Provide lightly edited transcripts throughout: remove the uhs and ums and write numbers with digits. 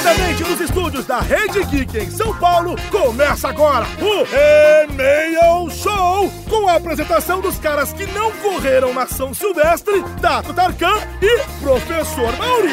Diretamente dos estúdios da Rede Geek em São Paulo, começa agora o E-Mail Show, com a apresentação dos caras que não correram na São Silvestre, Tato Tarkan e Professor Mauri.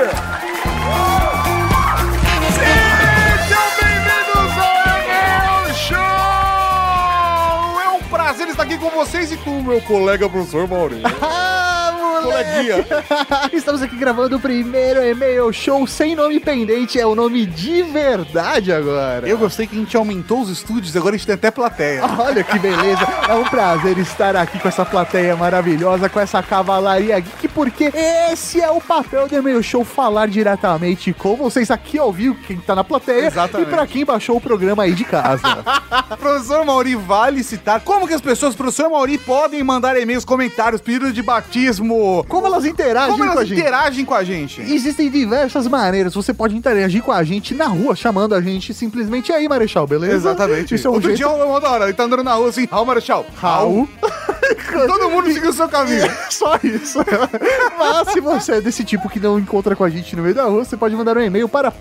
Sejam bem-vindos ao E-Mail Show! É um prazer estar aqui com vocês e com o meu colega Professor Mauri. Coleguinha. Estamos aqui gravando o primeiro E-Mail Show sem nome pendente, é o nome de verdade agora. Eu gostei que a gente aumentou os estúdios, agora a gente tem até plateia. Olha que beleza, é um prazer estar aqui com essa plateia maravilhosa, com essa cavalaria geek, porque esse é o papel do E-Mail Show, falar diretamente com vocês aqui ao vivo, quem tá na plateia. Exatamente. E pra quem baixou o programa aí de casa. Professor Mauri, vale citar como que as pessoas, Professor Mauri, podem mandar e-mails, comentários, pedidos de batismo. Como elas interagem com a gente? Existem diversas maneiras. Você pode interagir com a gente na rua, chamando a gente simplesmente aí, Marechal, beleza? Exatamente. Isso é um Outro jeito... dia uma da hora, ele tá andando na rua assim, Raul Marechal. Raul. Todo mundo seguiu o seu caminho. Só isso. Mas se você é desse tipo que não encontra com a gente no meio da rua, você pode mandar um e-mail para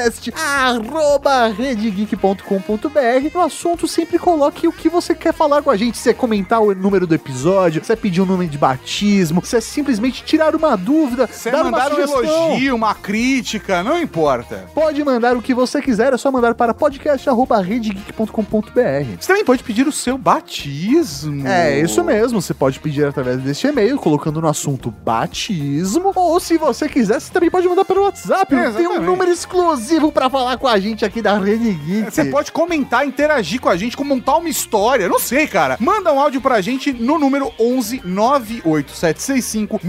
podcast@redegeek.com.br. No assunto, sempre coloque o que você quer falar com a gente. Se é comentar o número do episódio, se é pedir um número de batismo, se é simplesmente tirar uma dúvida, se dar mandar uma um sugestão, elogio, uma crítica, não importa. pode mandar o que você quiser, é só mandar para podcast@redegeek.com.br. Você também pode pedir o seu batismo. É, isso mesmo. Você pode pedir através deste e-mail, colocando no assunto batismo. Ou se você quiser, você também pode mandar pelo WhatsApp. Tem um número exclusivo pra falar com a gente aqui da Rede Geek. Você pode comentar, interagir com a gente, montar uma história. Não sei, cara. Manda um áudio pra gente no número 11 98765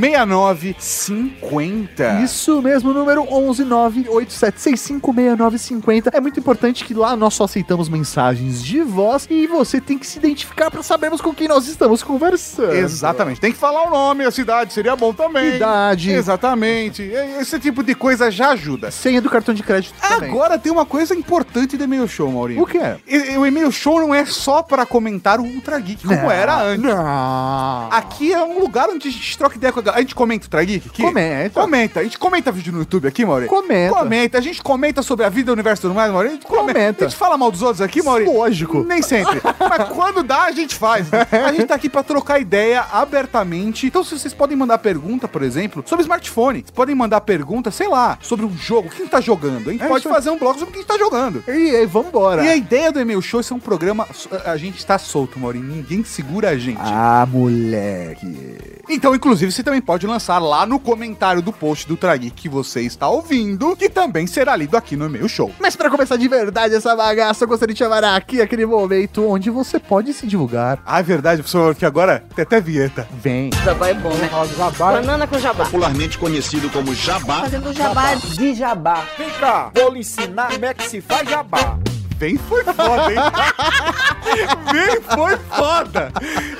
6950. Isso mesmo, número 11 98765 6950. É muito importante que lá nós só aceitamos mensagens de voz e você tem que se identificar pra sabermos com quem nós estamos conversando. Exatamente. Tem que falar o nome, a cidade, seria bom também. Idade. Exatamente. Esse tipo de coisa já ajuda. Senha do cartão de crédito também. Agora tem uma coisa importante do E-Mail Show, Maurinho. O que é? O E-Mail Show não é só pra comentar o Ultra Geek, como era antes. Não. Aqui é um lugar onde a gente troca ideia com a galera. A gente comenta o Ultra Geek aqui? Comenta. A gente comenta vídeo no YouTube aqui, Maurinho? Comenta. A gente comenta sobre a vida, o universo e tudo mais, Maurinho? Comenta. A gente fala mal dos outros aqui, Maurinho? Lógico. Nem sempre. Mas quando dá, a gente faz. A gente tá aqui pra trocar ideia abertamente. Então, se vocês podem mandar pergunta, por exemplo, sobre smartphone, vocês podem mandar pergunta, sei lá, sobre um jogo, o que a gente tá jogando. A gente pode fazer um blog sobre o que a gente tá jogando. E aí, vambora. E a ideia do E-Mail Show é um programa, a gente tá solto, Maurinho, ninguém segura a gente. Ah, moleque. Então, inclusive, você também pode lançar lá no comentário do post do Ultra Geek que você está ouvindo, que também será lido aqui no E-Mail Show. Mas pra começar de verdade essa bagaça, eu gostaria de chamar aqui aquele momento onde você pode se divulgar. Ah, é verdade, professor, que agora tem até vinheta. Vem. Jabá é bom, né? Jabá. Banana com jabá. Popularmente conhecido como jabá. Fazendo jabá de jabá. Vem cá, vou lhe ensinar como é que se faz jabá. Vem foi foda, hein? Vem foi foda.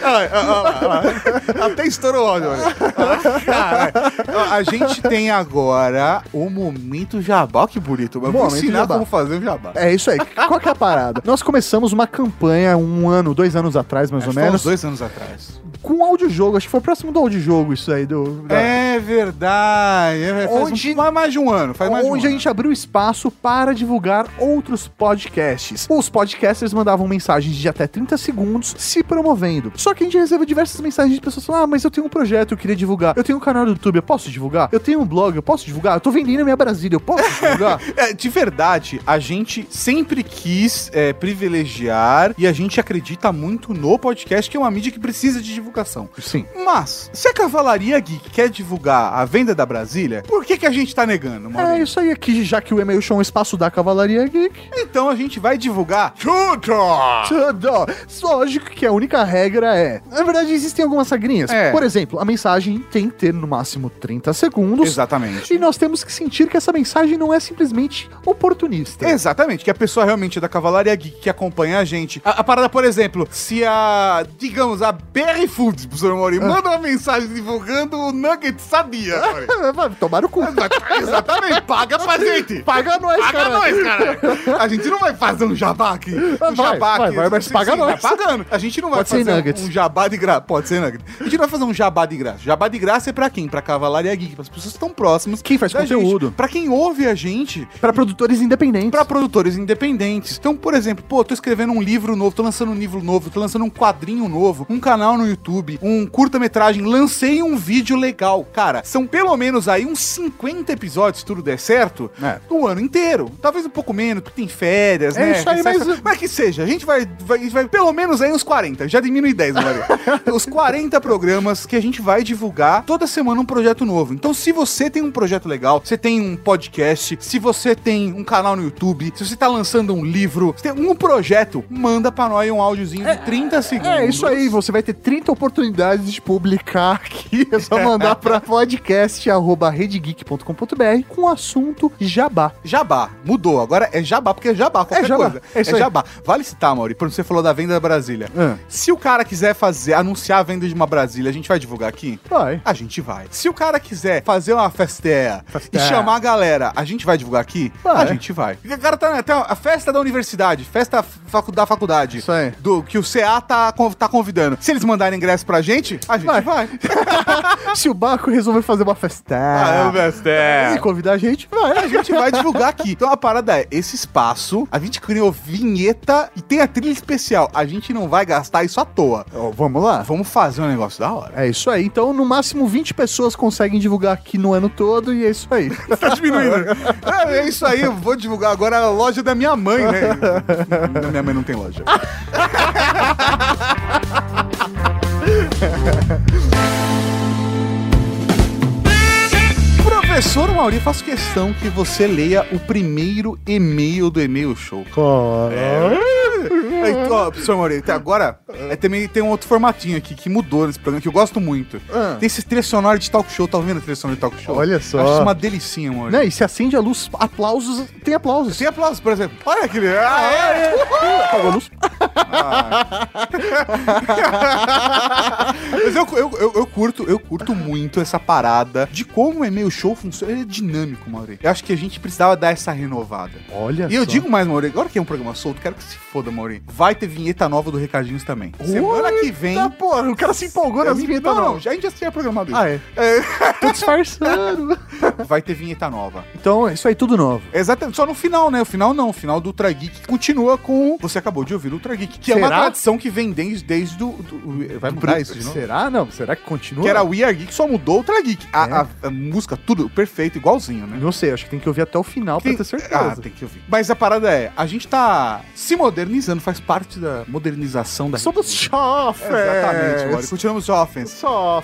Até estourou o áudio, olha. A gente tem agora o Momento Jabá. Que bonito. Eu vou ensinar jabá. como fazer o jabá. É isso aí. Qual que é a parada? Nós começamos uma campanha 2 anos atrás, mais ou menos. 2 anos atrás. Com um audiojogo, acho que foi próximo do audiojogo isso aí. É verdade. Faz mais de um ano. Onde a gente abriu espaço para divulgar outros podcasts. Os podcasters mandavam mensagens de até 30 segundos se promovendo. Só que a gente recebeu diversas mensagens de pessoas falando: mas eu tenho um projeto, eu queria divulgar. Eu tenho um canal do YouTube, eu posso divulgar? Eu tenho um blog, eu posso divulgar? Eu tô vendendo a minha Brasília, eu posso divulgar? De verdade, a gente sempre quis privilegiar e a gente acredita muito no podcast, que é uma mídia que precisa de divulgação. Sim. Mas, se a Cavalaria Geek quer divulgar a venda da Brasília, por que a gente tá negando, Maurinho? É isso aí aqui, já que o E-Mail Show é um espaço da Cavalaria Geek. Então a gente vai divulgar tudo! Lógico que a única regra é... Na verdade, existem algumas regrinhas. Por exemplo, a mensagem tem que ter no máximo 30 segundos. Exatamente. E nós temos que sentir que essa mensagem não é simplesmente oportunista. Exatamente, que a pessoa realmente é da Cavalaria Geek que acompanha a gente. A parada, por exemplo, se digamos, a BR Foods, professor Mauri. Manda uma mensagem divulgando o Nugget Sabia, Mauri. Vai tomar no cu. Exatamente, paga pra gente. Paga nós, Paga nós, cara. A gente não vai fazer um jabá aqui. Um jabá aqui. Vai, mas paga nós. Tá pagando. A gente não vai Pode ser fazer nuggets. um jabá de graça. Pode ser nugget. A gente não vai fazer um jabá de graça. Jabá de graça é pra quem? Pra Cavalaria Geek, para as pessoas que estão próximas. Quem faz da conteúdo. gente, pra quem ouve a gente. Pra produtores independentes. Pra produtores independentes. Então, por exemplo, tô escrevendo um livro novo, tô lançando um livro novo, tô lançando um quadrinho novo, um canal no YouTube, um curta-metragem, lancei um vídeo legal. Cara, são pelo menos aí uns 50 episódios, se tudo der certo, no ano inteiro. Talvez um pouco menos, porque tem férias, né? Isso aí, mas que seja, a gente vai pelo menos aí uns 40, já diminui 10, Maria. Os 40 programas que a gente vai divulgar toda semana um projeto novo. Então, se você tem um projeto legal, você tem um podcast, se você tem um canal no YouTube, se você tá lançando um livro, se tem um projeto, manda pra nós um áudiozinho de 30 segundos. É isso aí, você vai ter 30 oportunidades de publicar aqui. É só mandar pra podcast@redegeek.com.br com o assunto jabá. Jabá, mudou. Agora é jabá, porque é jabá, qualquer jabá. coisa. É isso aí. Jabá. Vale citar, Mauri, quando você falou da venda da Brasília. Se o cara quiser anunciar a venda de uma Brasília, a gente vai divulgar aqui? Vai. A gente vai. Se o cara quiser fazer uma festeia e chamar a galera, a gente vai divulgar aqui? Vai. A gente vai. Porque o cara tá a festa da universidade, festa da faculdade. Isso aí. Que o CA tá convidando. Se eles mandarem ingresso pra gente, a gente vai. Se o Baco resolver fazer uma festa e convidar a gente, A gente vai divulgar aqui. Então a parada é, esse espaço, a gente criou vinheta e tem a trilha especial. A gente não vai gastar isso à toa. Vamos lá. Vamos fazer um negócio da hora. É isso aí. Então, no máximo, 20 pessoas conseguem divulgar aqui no ano todo e é isso aí. Tá diminuindo. É isso aí, eu vou divulgar agora a loja da minha mãe, né? Minha mãe não tem loja. Professor Mauri, faço questão que você leia o primeiro e-mail do e-mail show. Professor Mauri, agora também tem um outro formatinho aqui que mudou nesse programa, que eu gosto muito. Tem esse trilha sonora de talk show, tá ouvindo a trilha sonora de talk show? Olha só. Acho isso uma delicinha, Mauri. Né? E se acende a luz, aplausos, tem aplausos. Tem aplausos, por exemplo. Olha aquele... Apagou a luz. Mas eu curto muito essa parada de como o e-mail show funciona. Ele é dinâmico, Mauri. Eu acho que a gente precisava dar essa renovada. Olha E eu digo mais, Mauri, agora que é um programa solto, quero que se foda, Mauri. Vai ter vinheta nova do Recadinhos também. Semana que vem... Tá, porra, o cara se empolgou nas vinhetas Não, novas. a gente já tinha programado isso. Ah, é? Tô disfarçando. Vai ter vinheta nova. Então, é isso aí, tudo novo. Exatamente, só no final, né? O final não, o final do Ultra Geek continua com... Você acabou de ouvir o Ultra Geek, que é uma Será? tradição que vem desde o... Vai mudar isso de novo? Será? Não, será que continua? Que era We Are Geek, só mudou o Ultra Geek. A música, tudo perfeito, igualzinho, né? Não sei, acho que tem que ouvir até o final pra ter certeza. Tem que ouvir. Mas a parada é, a gente tá se modernizando, faz parte da modernização da Somos jovens. Exatamente, Mori. Continuamos jovens.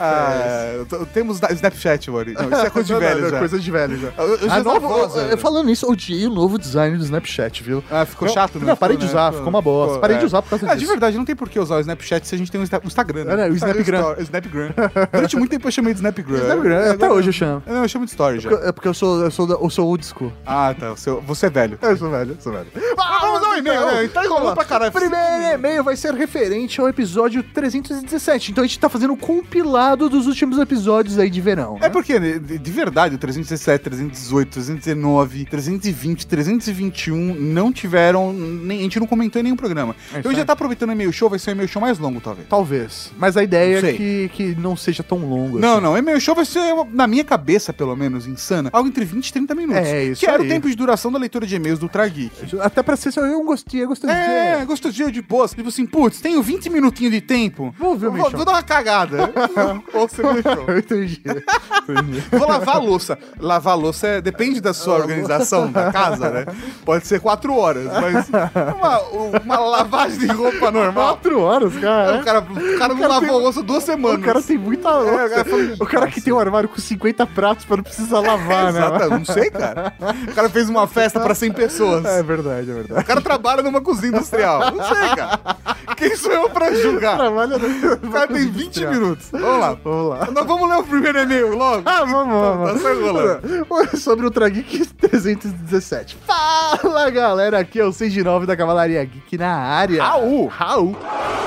Temos Snapchat, Mori. Não, isso é coisa de velho já. Coisa de velho já. Falando nisso, odiei o novo design do Snapchat, viu? Ficou chato, né? Não, parei de usar, ficou uma bosta. Parei de usar por causa disso. De verdade, não tem por que usar o Snapchat se a gente tem o Instagram, né? O Snapgram. Snapgram. Durante muito tempo eu chamei de Snapgram. Até hoje eu chamo. Não, eu chamo de Story já. É porque eu sou old school. Ah, tá. Você é velho. Eu sou velho. Vamos dar um e-mail, né? Tá enrolando pra caralho. Primeiro e-mail vai ser referente ao episódio 317. Então a gente tá fazendo um compilado dos últimos episódios aí de verão. Né? É porque, de verdade, o 317, 318, 319, 320, 321 não tiveram... a gente não comentou em nenhum programa. Então já tá aproveitando o e-mail show, vai ser o e-mail show mais longo, talvez. Talvez. Mas a ideia é que não seja tão longo. Não, o e-mail show vai ser, na minha cabeça, pelo menos, insana, algo entre 20 e 30 minutos. É, isso que era aí. o tempo de duração da leitura de e-mails do Ultra Geek. Até pra ser só um gostosinho. Gostosinho de boas. Tipo assim, putz, tenho 20 minutinhos de tempo. Vou ver o e-mail show. Vou dar uma cagada. Ou você e-mail show. Eu entendi. Vou lavar a louça. Lavar a louça depende da sua organização da casa, né? Pode ser 4 horas, mas uma lavagem de roupa normal. 4 horas, cara. O cara não lavou a louça 2 semanas. O cara tem muita louça. O cara que tem um armário com 50 pratos pra não precisar lavar, né? Exato, não sei, cara. O cara fez uma festa pra 100 pessoas. É verdade. O cara trabalha numa cozinha industrial. Não sei, cara. Quem sou eu pra julgar? O cara tem 20 minutos. Vamos lá. Nós vamos ler o primeiro e-mail logo? Vamos. Tá só enrolando. Sobre o Ultra Geek 317. Fala, galera. Aqui é o 6 de 9 da Cavalaria Geek na área. Raul.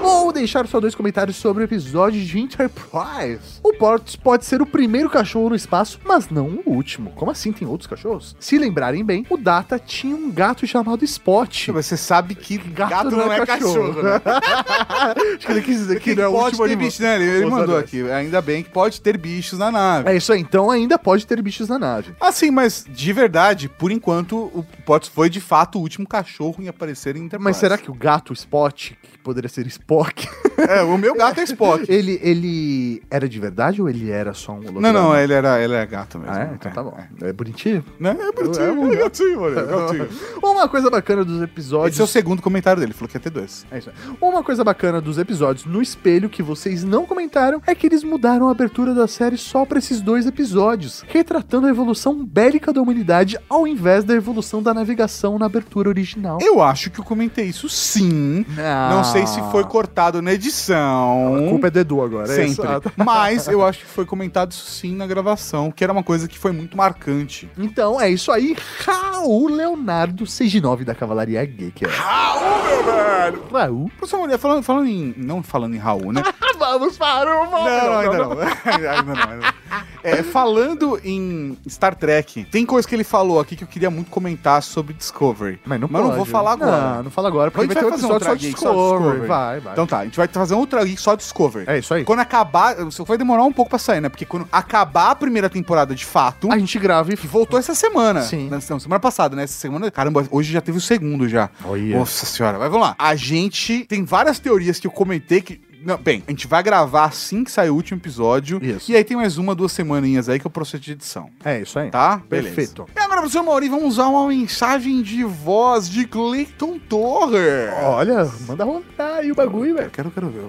ou deixar só 2 comentários sobre o episódio de Enterprise. O Portos pode ser o primeiro cachorro no espaço, mas não o último. Como assim? Tem outros cachorros? Se lembrarem bem, o Data tinha um gato chamado Spot. Você sabe que gato não é cachorro, né? Acho que ele quis dizer que não é o pode último ter animal. bicho, né? Ele mandou aqui. Ainda bem que pode ter bichos na nave. É isso aí, então ainda pode ter bichos na nave. Assim, mas de verdade, por enquanto, o Potts foi de fato o último cachorro em aparecer em Enterprise. Mas será que o gato Spot, que poderia ser Spock, o meu gato é Spock. ele era de verdade ou ele era só um holograma? Não, ele é gato mesmo. Ah, é? Então tá bom. É bonitinho? Né? É bonitinho, é gatinho, mano. É gatinho. Uma coisa bacana dos episódios... Esse é o segundo comentário dele, falou que ia ter 2. É isso aí. Uma coisa bacana dos episódios no espelho que vocês não comentaram é que eles mudaram a abertura da série só pra esses 2 episódios, retratando a evolução bélica da humanidade ao invés da evolução da navegação na abertura original. Eu acho que eu comentei isso sim. Não sei se foi cortado na edição. A culpa é do Edu agora. Sempre. É isso? Ah, tá. Mas eu acho que foi comentado isso sim na gravação, que era uma coisa que foi muito marcante. Então é isso aí. Raul Leonardo CG9 da Cavalaria Geek. Raul, meu velho! Raul. Professor Maria, falando em... Não falando em Raul, né? Vamos para o Não, ainda não. Falando em Star Trek, tem coisa que ele falou aqui que eu queria muito comentar sobre Discovery. Mas não vou falar agora. Não fala agora, porque A gente vai ter um vai fazer um episódio só de Discovery. Vai. Então tá, a gente vai fazer um Ultra Geek só de Discovery. É isso aí. Quando acabar, só vai demorar um pouco pra sair, né? Porque quando acabar a primeira temporada de fato, A gente grava e que voltou essa semana. Sim. Não, semana passada, né? Essa semana, caramba, hoje já teve o segundo já. Olha. Nossa senhora, mas vamos lá. A gente tem várias teorias que eu comentei que... Não, bem, a gente vai gravar assim que sair o último episódio. Isso. E aí tem mais 2 semaninhas aí que eu processo de edição. É isso aí. Tá? Beleza. Perfeito. E agora, professor Mauri, vamos usar uma mensagem de voz de Clayton Torres. Olha, manda rodar aí o bagulho, velho. Quero ver.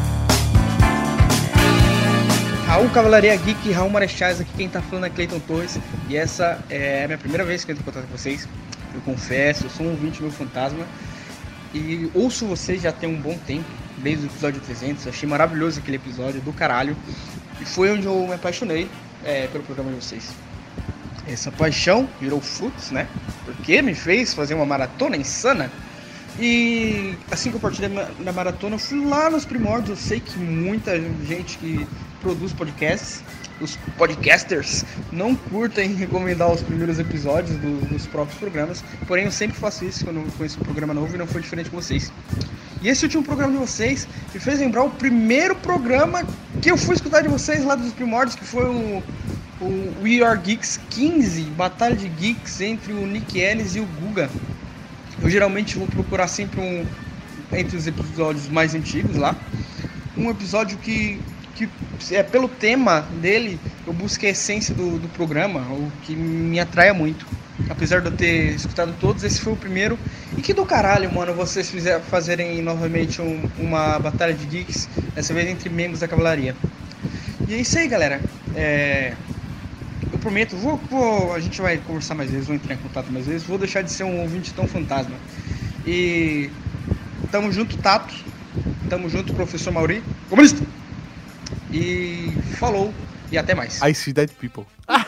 Raul Cavalaria Geek, Raul Marechais, aqui quem tá falando é Clayton Torres. E essa é a minha primeira vez que eu entro em contato com vocês. Eu confesso, eu sou um ouvinte meu fantasma. E ouço vocês já tem um bom tempo, desde o episódio 300. Achei maravilhoso aquele episódio, do caralho. E foi onde eu me apaixonei pelo programa de vocês. Essa paixão virou frutos, né? Porque me fez fazer uma maratona insana. E assim que eu parti da maratona, eu fui lá nos primórdios. Eu sei que muita gente que produz podcasts, os podcasters, não curtem recomendar os primeiros episódios dos próprios programas. Porém, eu sempre faço isso quando eu conheço um programa novo e não foi diferente com vocês. E esse último programa de vocês me fez lembrar o primeiro programa que eu fui escutar de vocês lá dos primórdios, que foi o We Are Geeks 15, Batalha de Geeks entre o Nick Ellis e o Guga. Eu geralmente vou procurar sempre entre os episódios mais antigos lá, um episódio que pelo tema dele, eu busco a essência do programa, o que me atrai muito. Apesar de eu ter escutado todos, esse foi o primeiro. E que do caralho, mano, vocês fazerem novamente uma batalha de geeks, dessa vez entre membros da Cavalaria. E é isso aí, galera. Eu prometo, a gente vai conversar mais vezes, vou entrar em contato mais vezes, vou deixar de ser um ouvinte tão fantasma. E tamo junto, Tato. Tamo junto, professor Mauri. Comunista! E falou, e até mais. I see dead people.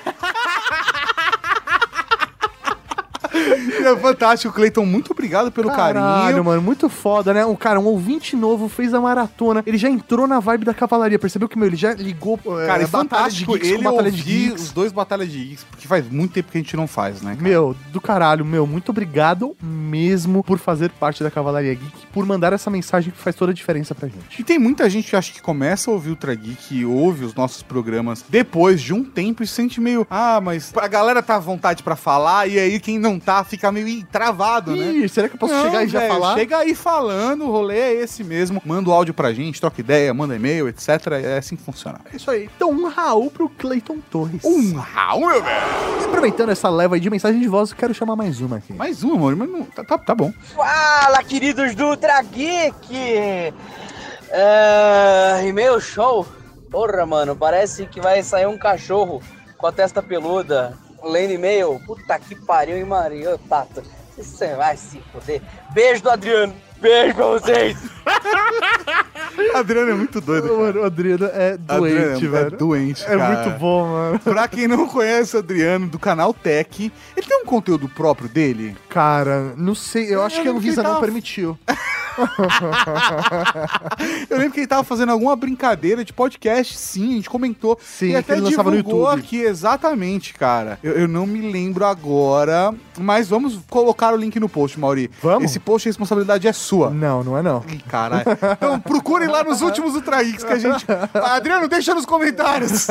É fantástico, Clayton. Muito obrigado pelo carinho. Mano, muito foda, né? Um ouvinte novo fez a maratona. Ele já entrou na vibe da Cavalaria. Percebeu que, ele já ligou Cara, é fantástico ele Batalha de ouvir Geeks. os 2 Batalhas de Geeks, porque faz muito tempo que a gente não faz, né, cara? Meu, do caralho, muito obrigado mesmo por fazer parte da Cavalaria Geek, por mandar essa mensagem que faz toda a diferença pra gente. E tem muita gente que acha que começa a ouvir o Ultra Geek e ouve os nossos programas depois de um tempo e se sente meio, mas a galera tá à vontade pra falar e aí quem não tá fica meio travado, né? Ih, será que eu posso chegar e já falar? Chega aí falando, o rolê é esse mesmo. Manda o áudio pra gente, troca ideia, manda e-mail, etc. É assim que funciona. É isso aí. Então, um Raul pro Clayton Torres. Um Raul, meu velho! E aproveitando essa leva aí de mensagem de voz, eu quero chamar mais uma aqui. Mais uma, amor, mas não, tá bom. Fala, queridos do Ultra Geek! E-mail show? Porra, mano, parece que vai sair um cachorro com a testa peluda lendo e-mail. Puta que pariu, hein, Maria? Ô, Tato, você vai se foder. Beijo do Adriano. Beijo pra vocês. Adriano é muito doido. Mano, o Adriano é doente, velho. É doente, É cara. muito bom, mano. Pra quem não conhece o Adriano, do canal Tech, ele tem um conteúdo próprio dele? Cara, não sei, eu acho que a Anvisa não permitiu. Eu lembro que ele tava fazendo alguma brincadeira de podcast, sim, a gente comentou. Sim, e até que ele lançava no divulgou YouTube. aqui, exatamente, cara. Eu não me lembro agora, mas vamos colocar o link no post, Mauri. Vamos? Esse post, a responsabilidade é sua. Não, não é não. Ih, caralho. Então procurem lá nos últimos Ultra Geeks que a gente... Adriano, deixa nos comentários.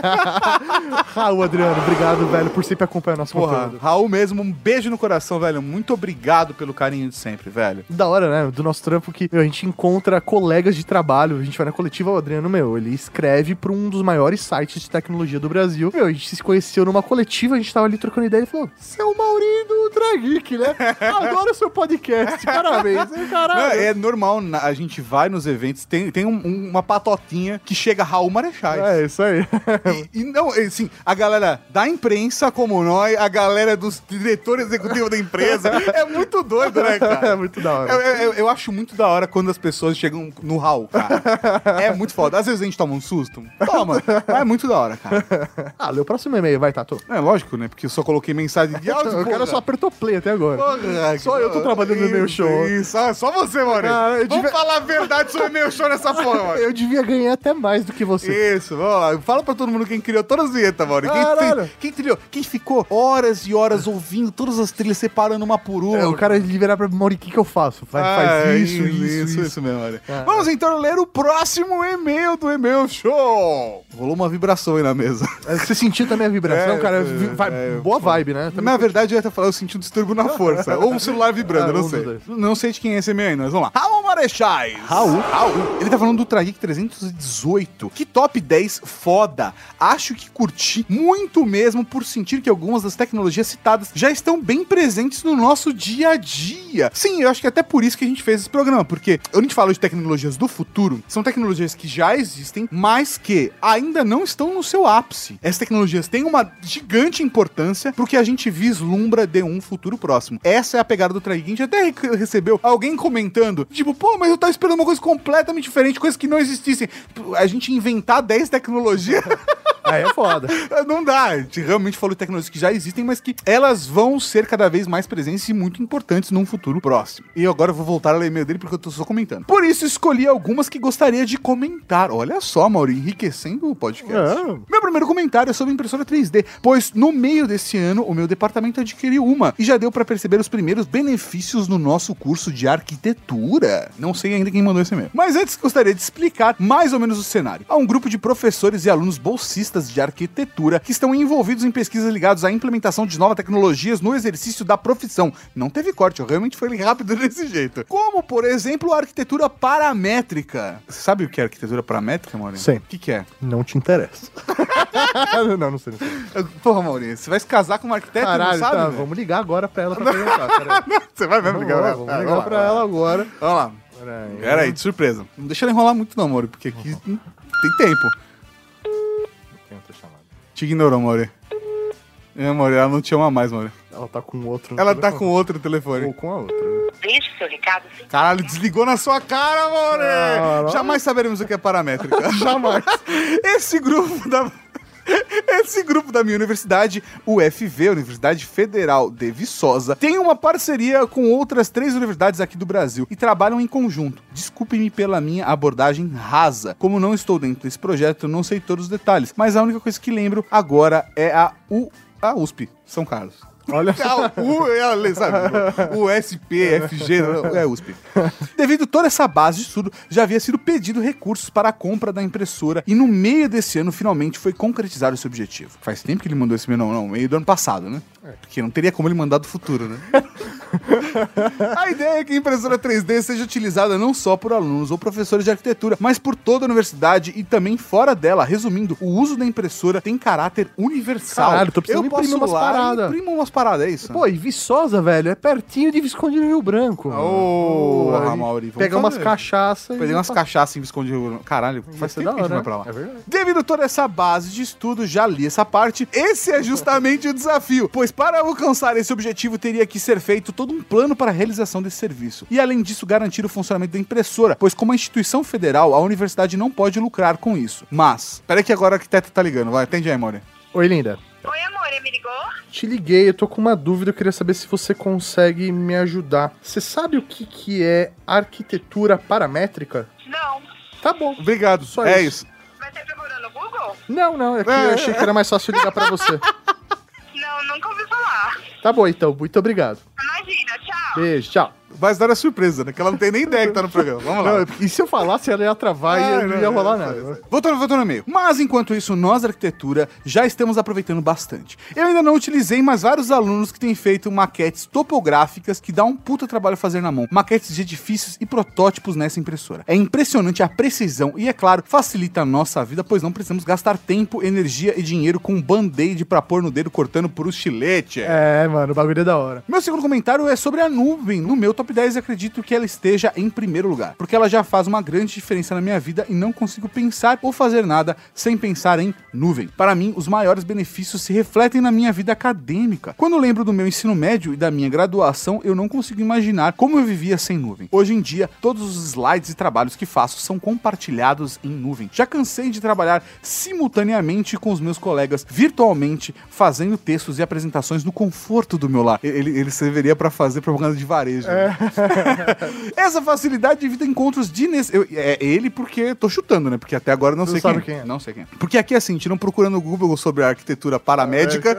Raul, Adriano, obrigado, velho, por sempre acompanhar nosso Porra, conteúdo. Raul mesmo, um beijo no coração, velho. Muito obrigado pelo carinho de sempre, velho. Da hora, né? Do nosso trampo que a gente encontra colegas de trabalho, a gente vai na coletiva, o Adriano, ele escreve pra um dos maiores sites de tecnologia do Brasil. A gente se conheceu numa coletiva, a gente tava ali trocando ideia e falou: você é o Maurinho do Ultra Geek, né? Adoro o seu podcast, parabéns. Caralho. É normal, a gente vai nos eventos, tem uma patotinha que chega Raul Marechais. É, isso aí. E não, assim, a galera da imprensa como nós, a galera dos diretores executivos da empresa, é muito doido, né, cara? É muito da hora. Eu acho muito da hora quando as pessoas chegam no Raul, cara. É muito foda. Às vezes a gente toma um susto. Toma. Mas é muito da hora, cara. Lê o próximo e-mail, vai, Tato. É lógico, né? Porque eu só coloquei mensagem de áudio. O cara só apertou play até agora. Porra, Só eu tô trabalhando no e-mail show. Isso, só você, Maurício. Vamos falar a verdade sobre o e-mail show nessa porra, Maurício. Eu devia ganhar até mais do que você. Isso, vamos lá. Fala pra todo mundo quem criou todas as vinhetas, Maurício. Quem ficou horas e horas ouvindo todas as trilhas, separando uma por uma. O cara liberar pra Mauri, o que eu faço? Faz isso mesmo, olha. Vamos então ler o próximo e-mail do e-mail show. Rolou uma vibração aí na mesa. Você sentiu também a vibração, cara? Boa vibe, né? Na verdade, eu ia até falar, eu senti um distúrbio na força. Ou um celular vibrando, eu não sei. Não sei de quem é esse e-mail aí, mas vamos lá. Raul Marechais. Raul. Ele tá falando do Ultra Geek 318. Que top 10 foda. Acho que curti muito mesmo por sentir que algumas das tecnologias citadas já estão bem presentes no nosso dia a dia. Sim, eu acho que até por isso que a gente fez esse programa, porque quando a gente fala de tecnologias do futuro, são tecnologias que já existem, mas que ainda não estão no seu ápice. Essas tecnologias têm uma gigante importância pro que a gente vislumbra de um futuro próximo. Essa é a pegada do Ultra Geek. A gente até recebeu alguém comentando, tipo, pô, mas eu tava esperando uma coisa completamente diferente, coisas que não existissem. Tipo, a gente inventar 10 tecnologias... Aí é foda. Não dá. A gente realmente falou de tecnologias que já existem, mas que elas vão ser cada vez mais presentes e muito importantes num futuro próximo. E agora eu vou voltar a ler o e-mail dele porque eu tô só comentando. Por isso escolhi algumas que gostaria de comentar. Olha só, Mauri, enriquecendo o podcast. Meu primeiro comentário é sobre impressora 3D, pois no meio desse ano o meu departamento adquiriu uma e já deu pra perceber os primeiros benefícios no nosso curso de arquitetura. Não sei ainda quem mandou esse e-mail. Mas antes gostaria de explicar mais ou menos o cenário. Há um grupo de professores e alunos bolsistas de arquitetura que estão envolvidos em pesquisas ligadas à implementação de novas tecnologias no exercício da profissão. Não teve corte, eu realmente fui rápido desse jeito. Como, por exemplo, a arquitetura paramétrica. Você sabe o que é arquitetura paramétrica, Maurício? Sei. O que é? Não te interessa. não sei. Porra, Maurício, você vai se casar com uma arquiteta, Caralho, não sabe? Tá, velho? vamos ligar agora pra ela pra perguntar. Você vai mesmo ligar? Vamos ligar pra ela agora. Vamos lá. Peraí, de surpresa. Não deixa ela enrolar muito não, Maurício, porque aqui tem tempo. Te ignorou, Mauri. Mauri, ela não te ama mais, Mauri. Ela tá com outro. Ela tá com outro telefone. Ou com a outra. Deixe seu recado. Caralho, desligou na sua cara, Mauri! Jamais saberemos o que é paramétrica. Jamais. Esse grupo da minha universidade, UFV, Universidade Federal de Viçosa, tem uma parceria com outras 3 universidades aqui do Brasil e trabalham em conjunto. Desculpe-me pela minha abordagem rasa. Como não estou dentro desse projeto, eu não sei todos os detalhes, mas a única coisa que lembro agora é a USP, São Carlos. Olha só. O SP, FG, é USP. Devido a toda essa base de estudo, já havia sido pedido recursos para a compra da impressora e no meio desse ano, finalmente, foi concretizado esse objetivo. Faz tempo que ele mandou esse e-mail, não, meio do ano passado, né? Porque não teria como ele mandar do futuro, né? A ideia é que a impressora 3D seja utilizada não só por alunos ou professores de arquitetura, mas por toda a universidade e também fora dela. Resumindo, o uso da impressora tem caráter universal. Caralho, tô precisando imprimir umas paradas. Imprimo umas paradas, é isso? Pô, e Viçosa, velho, é pertinho de Visconde do Rio Branco. Mauri, vamos pega umas cachaças. Peguei umas cachaças em Visconde do Rio Branco. Caralho, faz tempo que a gente vai pra lá. É verdade. Devido a toda essa base de estudo, já li essa parte, esse é justamente o desafio, pois para alcançar esse objetivo teria que ser feito todo um plano para a realização desse serviço. E além disso, garantir o funcionamento da impressora, pois como a instituição federal, a universidade não pode lucrar com isso. Mas, peraí que agora a arquiteta tá ligando, vai, atende aí, Mauri. Oi, linda. Oi, amor, Cavalaria me ligou? Te liguei, eu tô com uma dúvida, eu queria saber se você consegue me ajudar. Você sabe o que é arquitetura paramétrica? Não. Tá bom. Obrigado, Só é isso. isso. Mas você procurou no Google? Não, é que eu achei que era mais fácil ligar pra você. Não, nunca ouvi falar. Tá bom, então, muito obrigado. Imagina, tchau. Beijo, tchau. Mas dar a surpresa, né? Que ela não tem nem ideia que tá no programa. Vamos lá. Não, e se eu falasse, ela ia travar e não ia rolar nada. Voltando no e-mail. Mas enquanto isso, nós da arquitetura já estamos aproveitando bastante. Eu ainda não utilizei, mas vários alunos que têm feito maquetes topográficas que dá um puta trabalho fazer na mão. Maquetes de edifícios e protótipos nessa impressora. É impressionante a precisão e, é claro, facilita a nossa vida, pois não precisamos gastar tempo, energia e dinheiro com um band-aid pra pôr no dedo cortando por estilete. É, mano, o bagulho é da hora. Meu segundo comentário é sobre a nuvem. No meu top 10, acredito que ela esteja em primeiro lugar, porque ela já faz uma grande diferença na minha vida e não consigo pensar ou fazer nada sem pensar em nuvem. Para mim, os maiores benefícios se refletem na minha vida acadêmica. Quando lembro do meu ensino médio e da minha graduação, eu não consigo imaginar como eu vivia sem nuvem. Hoje em dia, todos os slides e trabalhos que faço são compartilhados em nuvem. Já cansei de trabalhar simultaneamente com os meus colegas virtualmente, fazendo textos e apresentações no conforto do meu lar. Ele serviria para fazer propaganda de varejo. Essa facilidade evita encontros é ele porque tô chutando, né? Porque até agora não sei quem é. Não sei quem é. Porque aqui assim, tirando procurando no Google sobre a arquitetura paramédica,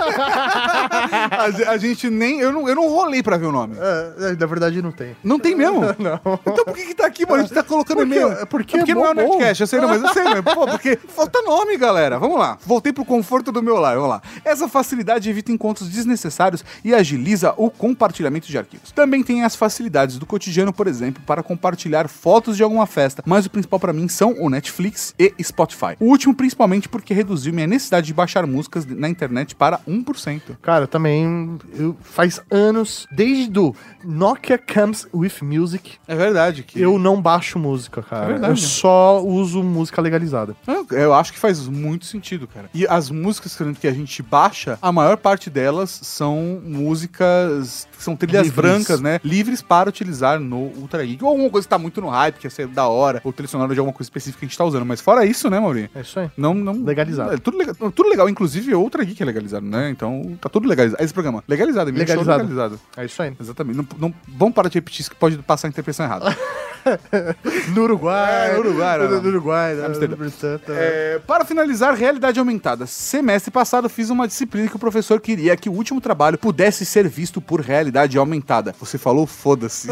a gente nem eu não rolei pra ver o nome. Na verdade não tem. Não tem mesmo? Não. Então por que tá aqui, mano? A gente tá colocando e-mail. Porque não é o Nerdcast, eu sei, não, mas eu sei, né? Pô, porque falta nome, galera. Vamos lá. Voltei pro conforto do meu lar, vamos lá. Essa facilidade evita encontros desnecessários e agiliza o compartilhamento de arquivos. Também tem as facilidades do cotidiano, por exemplo, para compartilhar fotos de alguma festa, mas o principal pra mim são o Netflix e Spotify. O último principalmente porque reduziu minha necessidade de baixar músicas na internet para 1%. Cara, também faz anos, desde do Nokia Comes With Music, É verdade que eu não baixo música, cara. É verdade. Eu só uso música legalizada. eu acho que faz muito sentido, cara. E as músicas que a gente baixa, a maior parte delas são músicas, são trilhas Livres. brancas, né? Livres para utilizar no Ultra Geek. Ou alguma coisa que tá muito no hype, que ia ser da hora, ou trilha sonora de alguma coisa específica que a gente tá usando. Mas fora isso, né, Maurinho? É isso aí. Não. Legalizado. É tudo legal. Inclusive, o Ultra Geek é legalizado, né? Então, tá tudo legalizado. Esse programa, legalizado. Legalizado. É isso aí. Exatamente. Não, vamos parar de repetir isso que pode passar a interpretação errada. No Uruguai. No Uruguai. Amsterdã. Para finalizar, realidade aumentada. Semestre passado fiz uma disciplina que o professor queria que o último trabalho pudesse ser visto por realidade aumentada. Você falou, foda-se.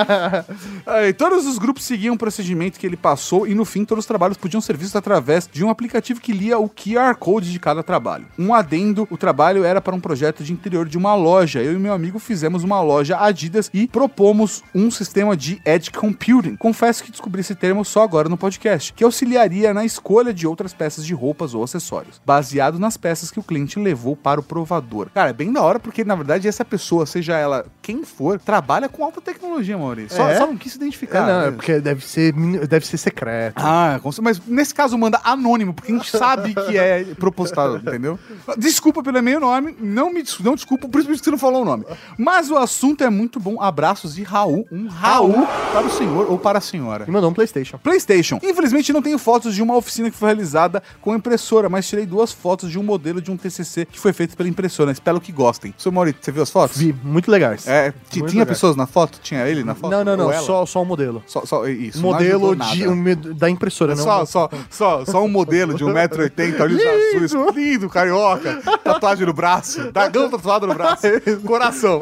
Todos os grupos seguiam o procedimento que ele passou e no fim todos os trabalhos podiam ser vistos através de um aplicativo que lia o QR Code de cada trabalho. Um adendo, o trabalho era para um projeto de interior de uma loja. Eu e meu amigo fizemos uma loja Adidas e propomos um sistema de Edge Computing. Confesso que descobri esse termo só agora no podcast, que auxiliaria na escolha de outras peças de roupas ou acessórios, baseado nas peças que o cliente levou para o provador. Cara, é bem da hora porque, na verdade, essa pessoa, seja ela quem for, trabalha com alta tecnologia, Maurício. Só não quis se identificar. É porque deve ser secreto. Mas nesse caso manda anônimo, porque a gente sabe que é propositado, entendeu? Desculpa pelo e-mail nome, não desculpa, por isso que você não falou o nome. Mas o assunto é muito bom. Abraços de Raul. Um Raul para o senhor ou para a senhora. E mandou um PlayStation. Infelizmente não tenho fotos de uma oficina que foi realizada com impressora, mas tirei 2 fotos de um modelo de um TCC que foi feito pela impressora. Espero que gostem. Seu Maurício, você viu as fotos? Vi, muito legais. Tinha pessoas na foto? Tinha ele na foto? Não. Só o modelo. Só isso. Modelo da impressora, não. Só um modelo de 1,80 m, olhos azuis, lindo, carioca, tatuagem no braço, dragão tatuado no braço, coração.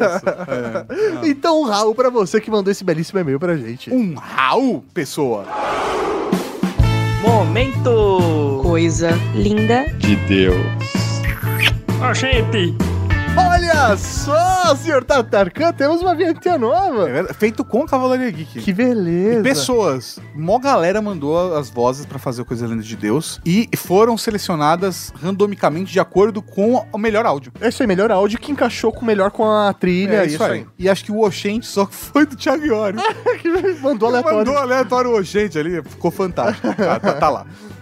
Então, um Raul pra você que mandou esse belíssimo e-mail pra gente. Um Raul, pessoa. Momento. Coisa linda. De Deus. Ó, gente. Olha só, senhor Tatarkan, temos uma vinheta nova. Feito com Cavalaria Geek. Que beleza. E pessoas. Mó galera mandou as vozes pra fazer o Coisa Linda de Deus e foram selecionadas randomicamente de acordo com o melhor áudio. É isso aí, melhor áudio que encaixou melhor com a trilha. É isso aí. E acho que o Oxente só foi do Thiago Iori. Mandou aleatório. Mandou aleatório o Oxente ali, ficou fantástico. Tá lá.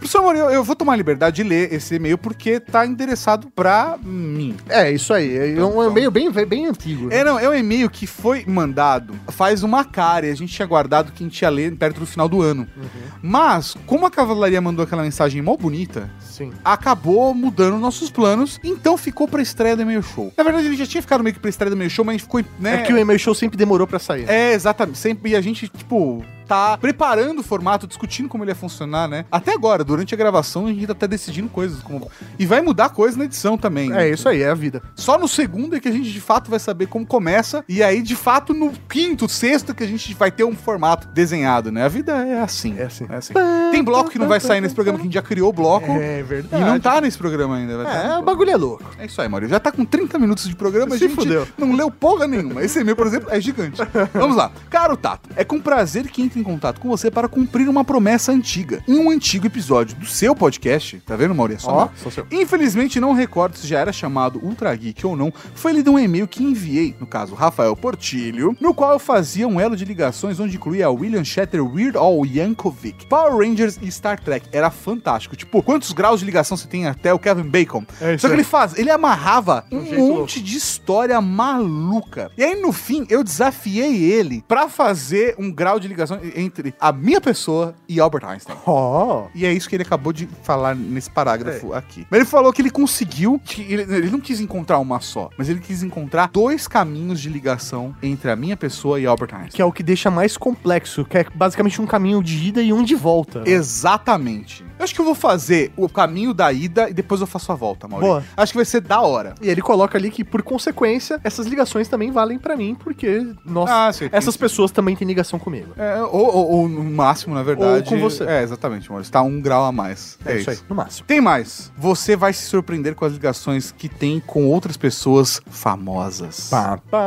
Professor Mori, eu vou tomar a liberdade de ler esse e-mail porque tá endereçado pra mim. É, isso aí. É um e-mail bem antigo. É um e-mail que foi mandado faz uma cara e a gente tinha guardado que a gente ia ler perto do final do ano. Mas, como a Cavalaria mandou aquela mensagem mó bonita, Sim. acabou mudando nossos planos, então ficou pra estreia do e-mail show. Na verdade, ele já tinha ficado meio que pra estreia do e-mail show, mas a gente ficou, né? É que o e-mail show sempre demorou pra sair. É, exatamente. Sempre, e a gente, tipo, tá preparando o formato, discutindo como ele ia funcionar, né? Até agora, durante a gravação, a gente tá até decidindo coisas. E vai mudar coisa na edição também. É isso aí, é a vida. Só no segundo é que a gente, de fato, vai saber como começa. E aí, de fato, no quinto, sexto, que a gente vai ter um formato desenhado, né? A vida é assim. É assim. É assim. Tem bloco que não vai sair nesse programa, que a gente já criou o bloco. É verdade. E não tá nesse programa ainda. O bagulho é louco. É isso aí, Maurício. Já tá com 30 minutos de programa, a Se gente fudeu. não leu porra nenhuma. Esse e-mail, por exemplo, é gigante. Vamos lá. Caro Tato, é com prazer que entro em contato com você para cumprir uma promessa antiga. Em um antigo episódio do seu podcast, tá vendo, Maurício? Ó, só seu. Infelizmente, não recordo se já era chamado Ultra Geek ou não, foi lido um e-mail que enviei, no caso, Rafael Portilho, no qual eu fazia um elo de ligações onde incluía William Shatner, Weird Al Yankovic, Power Rangers e Star Trek. Era fantástico. Tipo, quantos graus de ligação você tem até o Kevin Bacon? É isso Só que aí. ele amarrava um jeito monte de história maluca. E aí, no fim, eu desafiei ele pra fazer um grau de ligação entre a minha pessoa e Albert Einstein. Ó. E é isso que ele acabou de falar nesse parágrafo aqui. Mas ele falou que ele conseguiu, que ele não quis encontrar uma só, mas ele quis encontrar 2 caminhos de ligação entre a minha pessoa e Albert Einstein. Que é o que deixa mais complexo, que é basicamente um caminho de ida e um de volta. Exatamente. Eu acho que eu vou fazer o caminho da ida e depois eu faço a volta, Maurício. Boa. Acho que vai ser da hora. E ele coloca ali que, por consequência, essas ligações também valem pra mim, porque Sim, essas sim. pessoas também têm ligação comigo. É, ou no máximo, na verdade. Ou com você. É, exatamente, Maurício. Tá 1 grau a mais. É isso aí, no máximo. Tem mais. Você vai se surpreender com as ligações que tem com outras pessoas famosas. Pá, pá,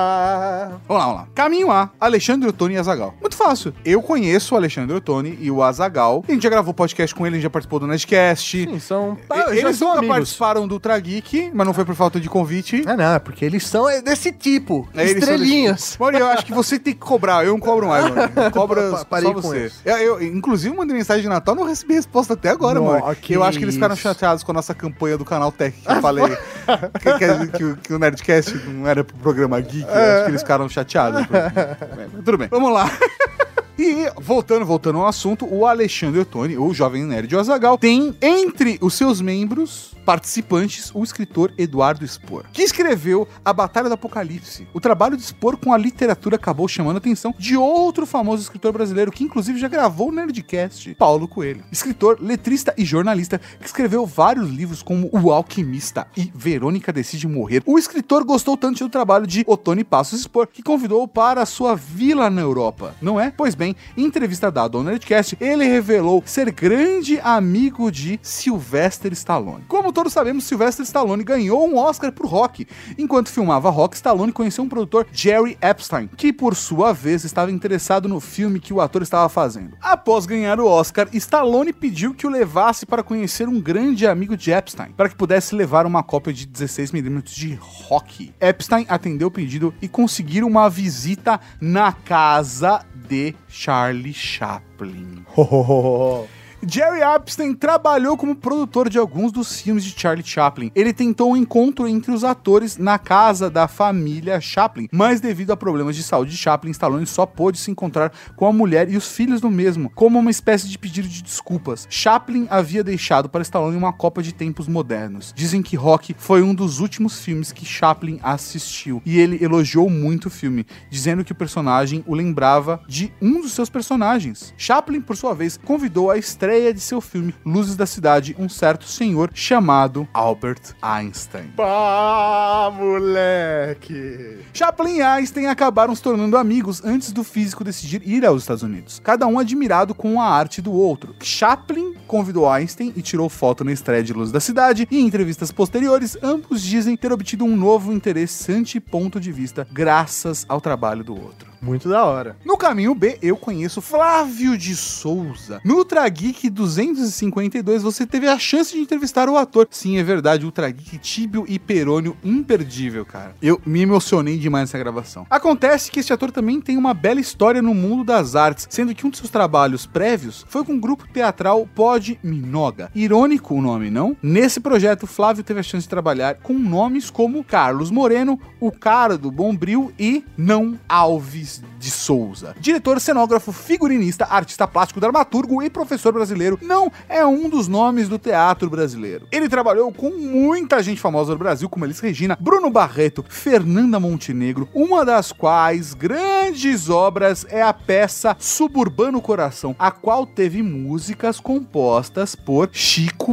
pá. Vamos lá. Caminho A, Alexandre Ottoni e Azaghal. Muito fácil. Eu conheço o Alexandre Ottoni e o Azaghal. A gente já gravou podcast com ele, a gente já participou do Nerdcast. Sim, são... Eles nunca participaram do Ultra Geek, mas não foi por falta de convite. Ah, não, é porque eles são desse tipo. Eles Estrelinhas. Maurício, eu acho que você tem que cobrar. Eu não cobro mais, mano. Cobra Parei só com você. isso. Eu, inclusive, mandei mensagem de Natal, não recebi resposta até agora, Não, mano. que Eu acho que eles ficaram isso. chateados com a nossa campanha do Canal Tech, que eu falei que o Nerdcast não era pro programa Geek. Eu acho que eles ficaram chateados. Tudo bem, vamos lá. E, voltando ao assunto, o Alexandre Ottoni, o jovem nerd Azaghal, tem entre os seus membros participantes o escritor Eduardo Spohr, que escreveu A Batalha do Apocalipse. O trabalho de Spohr com a literatura acabou chamando a atenção de outro famoso escritor brasileiro, que inclusive já gravou o Nerdcast, Paulo Coelho. Escritor, letrista e jornalista, que escreveu vários livros como O Alquimista e Verônica Decide Morrer. O escritor gostou tanto do trabalho de Ottoni Passos Spohr, que convidou-o para a sua vila na Europa, não é? Pois bem, em entrevista dada ao Nerdcast, ele revelou ser grande amigo de Sylvester Stallone. Como todos sabemos, Sylvester Stallone ganhou um Oscar por Rock. Enquanto filmava Rock, Stallone conheceu um produtor, Jerry Epstein, que por sua vez estava interessado no filme que o ator estava fazendo. Após ganhar o Oscar, Stallone pediu que o levasse para conhecer um grande amigo de Epstein, para que pudesse levar uma cópia de 16mm de Rock. Epstein atendeu o pedido e conseguiram uma visita na casa de Charlie Chaplin. Jerry Epstein trabalhou como produtor de alguns dos filmes de Charlie Chaplin. Ele tentou um encontro entre os atores na casa da família Chaplin, mas devido a problemas de saúde de Chaplin, Stallone só pôde se encontrar com a mulher e os filhos do mesmo, como uma espécie de pedido de desculpas. Chaplin havia deixado para Stallone uma cópia de Tempos Modernos. Dizem que Rock foi um dos últimos filmes que Chaplin assistiu, e ele elogiou muito o filme, dizendo que o personagem o lembrava de um dos seus personagens. Chaplin, por sua vez, convidou a estreia de seu filme Luzes da Cidade um certo senhor chamado Albert Einstein. Pá, moleque! Chaplin e Einstein acabaram se tornando amigos antes do físico decidir ir aos Estados Unidos, cada um admirado com a arte do outro. Chaplin convidou Einstein e tirou foto na estreia de Luzes da Cidade, e em entrevistas posteriores, ambos dizem ter obtido um novo interessante ponto de vista graças ao trabalho do outro. Muito da hora. No caminho B, eu conheço Flávio de Souza. No Ultra Geek 252, você teve a chance de entrevistar o ator. Sim, é verdade, Ultra Geek Tíbio e Perônio imperdível, cara. Eu me emocionei demais nessa gravação. Acontece que esse ator também tem uma bela história no mundo das artes, sendo que um de seus trabalhos prévios foi com o grupo teatral Pod Minoga. Irônico o nome, não? Nesse projeto, Flávio teve a chance de trabalhar com nomes como Carlos Moreno, o cara do Bombril e Não Alves de Souza. Diretor, cenógrafo, figurinista, artista plástico, dramaturgo e professor brasileiro, não é um dos nomes do teatro brasileiro. Ele trabalhou com muita gente famosa do Brasil, como Elis Regina, Bruno Barreto, Fernanda Montenegro, uma das quais grandes obras é a peça Suburbano Coração, a qual teve músicas compostas por Chico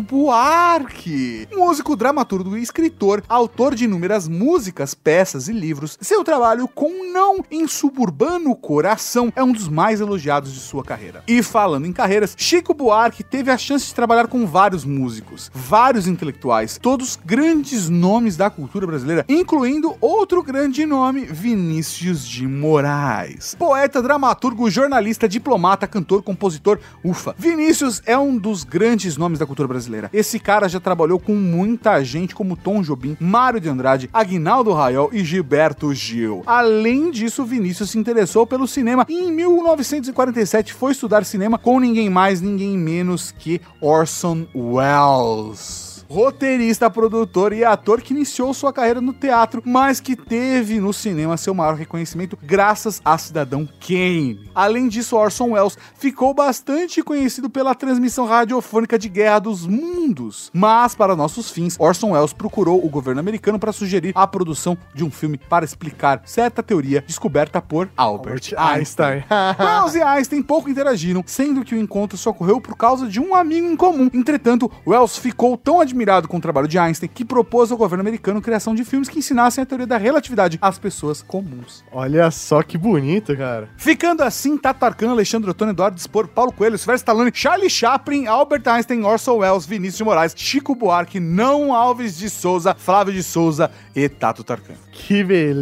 Buarque. Músico, dramaturgo e escritor, autor de inúmeras músicas, peças e livros, seu trabalho com Não em Suburbano Coração é um dos mais elogiados de sua carreira. E falando em carreiras, Chico Buarque teve a chance de trabalhar com vários músicos, vários intelectuais, todos grandes nomes da cultura brasileira, incluindo outro grande nome, Vinícius de Moraes. Poeta, dramaturgo, jornalista, diplomata, cantor, compositor, ufa. Vinícius é um dos grandes nomes da cultura brasileira. Esse cara já trabalhou com muita gente como Tom Jobim, Mário de Andrade, Aguinaldo Raiol e Gilberto Gil. Além disso, Vinícius se interessou pelo cinema e em 1947 foi estudar cinema com ninguém mais, ninguém menos que Orson Welles. Roteirista, produtor e ator que iniciou sua carreira no teatro, mas que teve no cinema seu maior reconhecimento graças a Cidadão Kane. Além disso, Orson Welles ficou bastante conhecido pela transmissão radiofônica de Guerra dos Mundos. Mas, para nossos fins, Orson Welles procurou o governo americano para sugerir a produção de um filme para explicar certa teoria descoberta por Albert Einstein. Welles e Einstein pouco interagiram, sendo que o encontro só ocorreu por causa de um amigo em comum. Entretanto, Welles ficou tão admirado com o trabalho de Einstein que propôs ao governo americano a criação de filmes que ensinassem a teoria da relatividade às pessoas comuns. Olha só que bonito, cara. Ficando assim, Tato Tarkan, Alexandre Ottoni, Eduardo Spor, Paulo Coelho, Sylvester Stallone, Charlie Chaplin, Albert Einstein, Orson Welles, Vinícius de Moraes, Chico Buarque, Não Alves de Souza, Flávio de Souza e Tato Tarkan. Que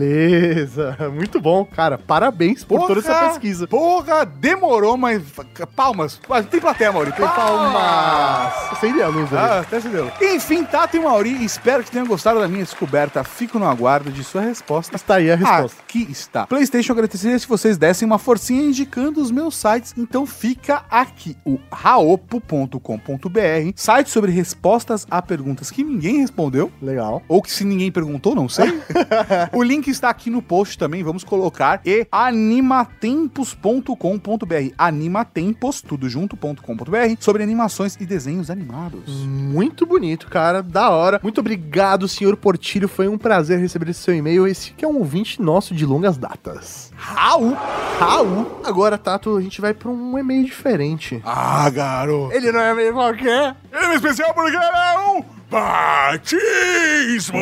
beleza. Muito bom, cara. Parabéns por toda essa pesquisa. Porra, demorou, mas... Palmas. Tem plateia, Mauri. Tem palmas. Acende a luz ali. Até se deu. Enfim, Tato e Mauri, espero que tenham gostado da minha descoberta. Fico no aguardo de sua resposta. Está aí a resposta. Aqui está. PlayStation, agradeceria se vocês dessem uma forcinha indicando os meus sites. Então fica aqui o raopo.com.br, site sobre respostas a perguntas que ninguém respondeu. Legal. Ou que se ninguém perguntou, não sei. O link está aqui no post também, vamos colocar. E animatempos.com.br, animatempos, tudo junto.com.br, sobre animações e desenhos animados. Muito bonito, cara, da hora. Muito obrigado, senhor Portilho, foi um prazer receber esse seu e-mail. Esse que é um ouvinte nosso de longas datas. Raul. Agora, Tato, a gente vai pra um e-mail diferente. Ah, garoto. Ele não é e-mail qualquer. Ele é especial porque é um batismo.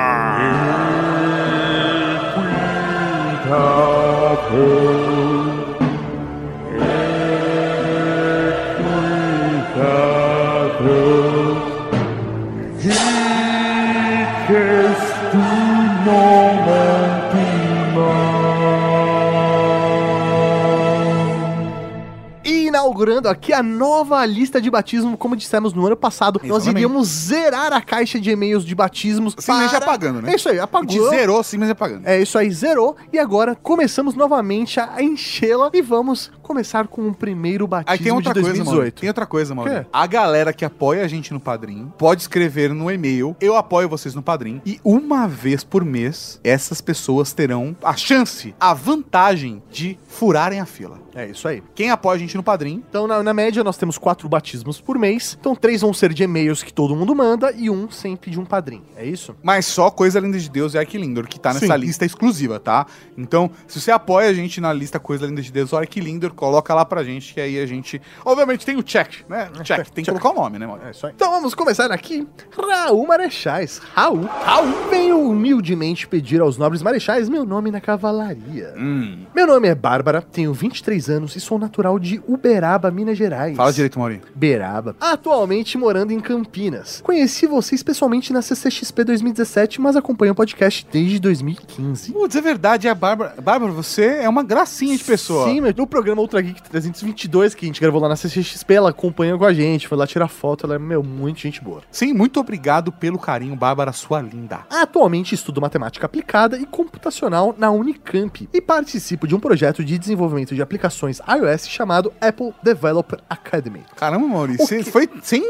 Inaugurando aqui a nova lista de batismo, como dissemos no ano passado, nós iríamos zerar a caixa de e-mails de batismos. Simplesmente apagando, né? É isso aí, apagou. A gente zerou, simplesmente apagando. É isso aí, zerou. E agora começamos novamente a enchê-la e vamos começar com o primeiro batismo aí tem outra de 2018. Coisa, mano. Tem outra coisa, mano. A galera que apoia a gente no Padrim pode escrever no e-mail, eu apoio vocês no Padrim, e uma vez por mês, essas pessoas terão a chance, a vantagem de furarem a fila. É isso aí. Quem apoia a gente no Padrim... Então, na média, nós temos 4 batismos por mês. Então, 3 vão ser de e-mails que todo mundo manda e 1 sempre de um padrinho. É isso? Mas só Coisa Linda de Deus e Arquilindor, que tá nessa lista exclusiva, tá? Então, se você apoia a gente na lista Coisa Linda de Deus ou Arquilindor, coloca lá pra gente, que aí a gente... Obviamente tem o check, né? Check. Tem que colocar o nome, né, mano? É isso aí. Então, vamos começar aqui. Raul Marechais. Raul, vem venho humildemente pedir aos nobres marechais meu nome na cavalaria. Meu nome é Bárbara, tenho 23 anos e sou natural de Uberaba, Minas Gerais. Fala direito, Maurinho. Beraba. Atualmente morando em Campinas. Conheci vocês pessoalmente na CCXP 2017, mas acompanho o podcast desde 2015. Putz, é verdade, é a Bárbara. Bárbara, você é uma gracinha de pessoa. Sim, mas no programa Ultra Geek 322, que a gente gravou lá na CCXP, ela acompanha com a gente, foi lá tirar foto, ela é, muito gente boa. Sim, muito obrigado pelo carinho, Bárbara, sua linda. Atualmente estudo matemática aplicada e computacional na Unicamp e participo de um projeto de desenvolvimento de aplicações iOS chamado Apple Developer Academy. Caramba, Maurício, você foi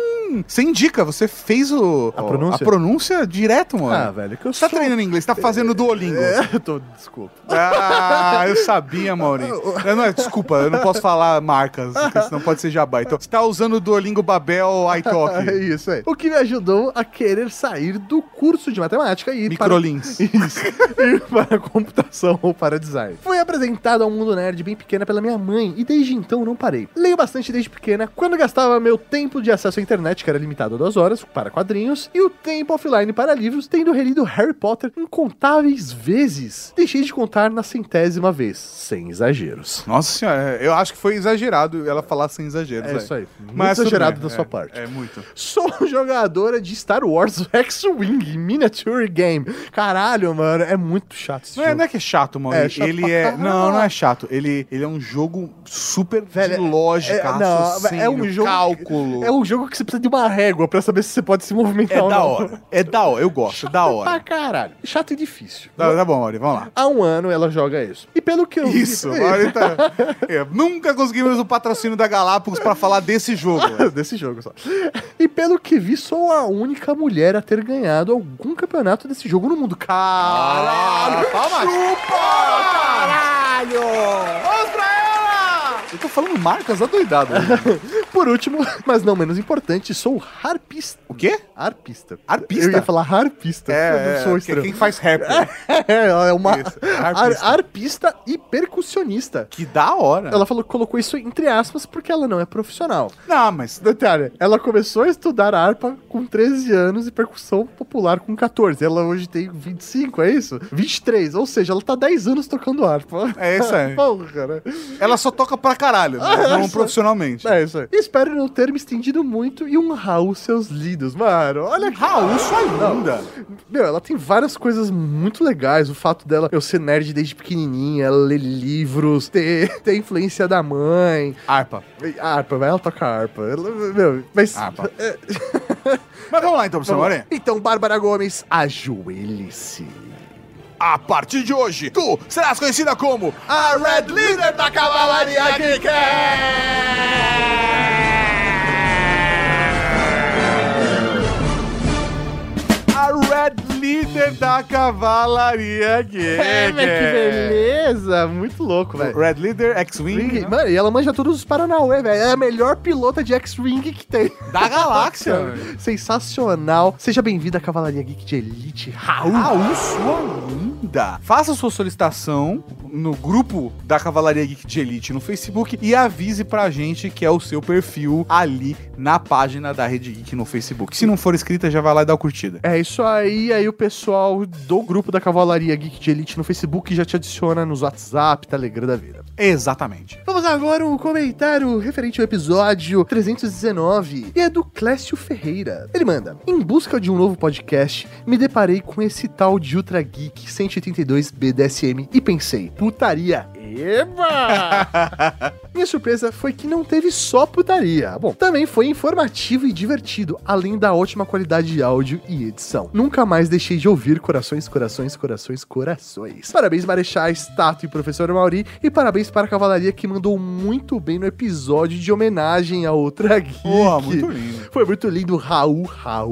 sem dica, você fez a pronúncia direto, mano. Ah, velho, que eu Você tá treinando inglês, tá fazendo Duolingo. Desculpa. Ah, eu sabia, Maurício. Desculpa, eu não posso falar marcas, porque senão pode ser jabá. Então, você tá usando o Duolingo Babel iTalk. É isso aí. O que me ajudou a querer sair do curso de matemática e ir Microlins. ir para computação ou para design. Fui apresentado ao mundo nerd bem pequena pela minha mãe e desde então não parei. Leio bastante desde pequena, quando gastava meu tempo de acesso à internet, que era limitado a 2 horas, para quadrinhos, e o tempo offline para livros, tendo relido Harry Potter incontáveis vezes. Deixei de contar na 100ª vez, sem exageros. Nossa senhora, eu acho que foi exagerado ela falar sem exageros. É isso aí. Mas exagerado da sua parte. É muito. Sou jogadora de Star Wars X-Wing Miniature Game. Caralho, mano, é muito chato esse jogo. Não é que é chato, mano. É chato pra caralho. Não é chato. Ele é um jogo super de lógica, é um jogo, cálculo. É um jogo que você precisa de uma régua pra saber se você pode se movimentar ou não. É da hora, eu gosto, chato da hora. Pra caralho. Chato e difícil. Tá bom, Mauri, vamos lá. Há um ano ela joga isso. E pelo que eu vi... Isso, Mauri tá... nunca conseguimos o patrocínio da Galápagos pra falar desse jogo. Desse jogo só. E pelo que vi, sou a única mulher a ter ganhado algum campeonato desse jogo no mundo. Caralho! Chupa! Caralho! Vamos pra ela! Eu tô falando marcas adoidadas. Por último, mas não menos importante, sou harpista. O quê? Harpista. Harpista? Eu ia falar harpista. Eu não sou estranho. Quem faz rap. É uma Isso, harpista. harpista e percussionista. Que da hora. Ela colocou isso entre aspas porque ela não é profissional. Não, mas... Detalhe, ela começou a estudar harpa com 13 anos e percussão popular com 14. Ela hoje tem 25, é isso? 23, ou seja, ela tá 10 anos tocando harpa. É isso aí. Porra, cara. Ela só toca pra caralho, né? Não profissionalmente. É isso aí. Espero não ter me estendido muito e um Raul seus lidos, mano. Olha que... Raul, sua linda. Meu, ela tem várias coisas muito legais. O fato dela eu ser nerd desde pequenininha, ela ler livros, ter influência da mãe. Harpa, vai, ela toca harpa. Mas... Harpa. Mas vamos lá então, professor Mauri. Então, Bárbara Gomes, ajoelhe-se. A partir de hoje, tu serás conhecida como a Red Leader da Cavalaria Geek! A Red Leader da Cavalaria Geek! É, mas que beleza! Muito louco, velho. Red Leader, X-Wing. Né? Mano, e ela manja todos os Paranauê, velho. É a melhor pilota de X-Wing que tem. Da galáxia, velho. Sensacional. Seja bem-vindo à Cavalaria Geek de Elite, Raul. Raul, sua linda. Faça sua solicitação no grupo da Cavalaria Geek de Elite no Facebook e avise pra gente que é o seu perfil ali na página da Rede Geek no Facebook. Se não for inscrita, já vai lá e dá uma curtida. É isso aí o pessoal do grupo da Cavalaria Geek de Elite no Facebook já te adiciona nos WhatsApp, Telegram da vida. Exatamente. Vamos agora um comentário referente ao episódio 319 e é do Clécio Ferreira. Ele manda: em busca de um novo podcast, me deparei com esse tal de Ultra Geek 182 BDSM e pensei, putaria. Eba! Minha surpresa foi que não teve só putaria. Bom, também foi informativo e divertido, além da ótima qualidade de áudio e edição. Nunca mais deixei de ouvir corações. Parabéns, Marechais, Tato e Professor Mauri, e parabéns para a Cavalaria que mandou muito bem no episódio de homenagem a Ultra Geek. Boa, muito lindo. Foi muito lindo, Raul.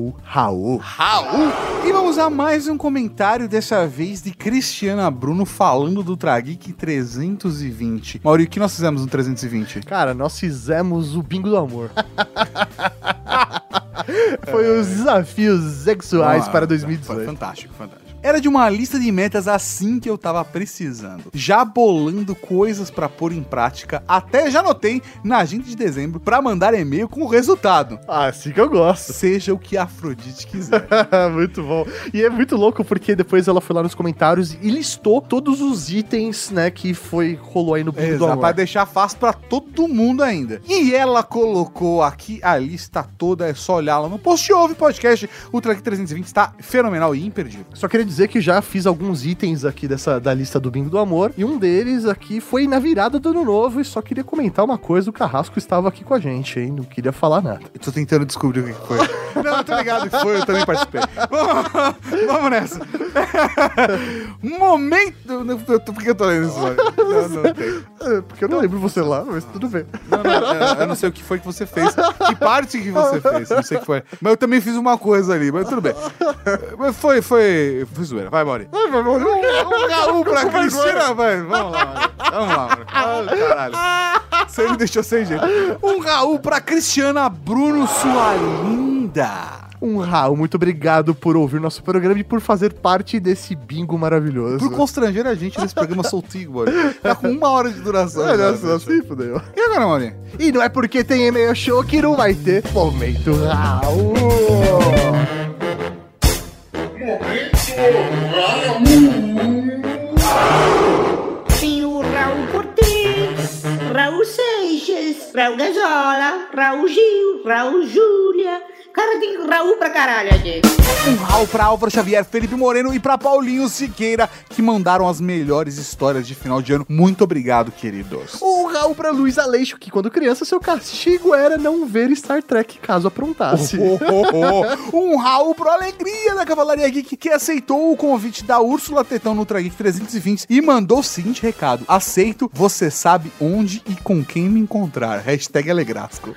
E vamos a mais um comentário, dessa vez de Cristiana Bruno, falando do Ultra Geek 320. Mauri, o que nós fizemos no 320? Cara, nós fizemos o bingo do amor. Foi os desafios sexuais para 2018. Foi fantástico, fantástico. Era de uma lista de metas assim que eu tava precisando. Já bolando coisas pra pôr em prática. Até já anotei na agenda de dezembro pra mandar e-mail com o resultado. Ah, assim que eu gosto. Seja o que a Afrodite quiser. Muito bom. E é muito louco porque depois ela foi lá nos comentários e listou todos os itens, né, que rolou aí no Bingo do Amor. Pra deixar fácil pra todo mundo ainda. E ela colocou aqui a lista toda, é só olhar lá no post. Ouve podcast. O Track 320 está fenomenal e imperdível. Só queria dizer que já fiz alguns itens aqui da lista do Bingo do Amor, e um deles aqui foi na virada do Ano Novo, e só queria comentar uma coisa: o Carrasco estava aqui com a gente, hein? Não queria falar nada. Eu tô tentando descobrir o que foi. Não, eu tô ligado que foi, eu também participei. Vamos nessa. Momento... Por que eu tô lendo isso, mano? Não tem. Porque eu não lembro você lá, mas tudo bem. Eu não sei o que foi que você fez. Que parte que você fez, não sei o que foi. Mas eu também fiz uma coisa ali, mas tudo bem. Mas foi zoeira. Vai, Mauri. Um Raul pra Cristina, vai. Vamos lá, Mauri. Caralho. Você me deixou sem jeito. Um Raul pra Cristiana Bruno, sua linda. Um Raul, muito obrigado por ouvir nosso programa e por fazer parte desse bingo maravilhoso. Por constranger a gente nesse programa soltinho, Mauri. Tá com 1 hora de duração. Nossa, assim, fudeu. E agora, Mauri? E não é porque tem e-mail show que não vai ter Momento Raul. Tem o Raul Cortez, Raul Seixas, Raul Gazola, Raul Gil, Raul Júlia. Cara, tem Raul pra caralho aqui. Um Raul pra Álvaro Xavier, Felipe Moreno e pra Paulinho Siqueira, que mandaram as melhores histórias de final de ano. Muito obrigado, queridos. Um Raul pra Luiz Aleixo, que quando criança seu castigo era não ver Star Trek caso aprontasse. Um Raul pro Alegria da Cavalaria Geek, que aceitou o convite da Úrsula Tetão no Trageek 320 e mandou o seguinte recado: aceito, você sabe onde e com quem me encontrar. Hashtag Alegrasco.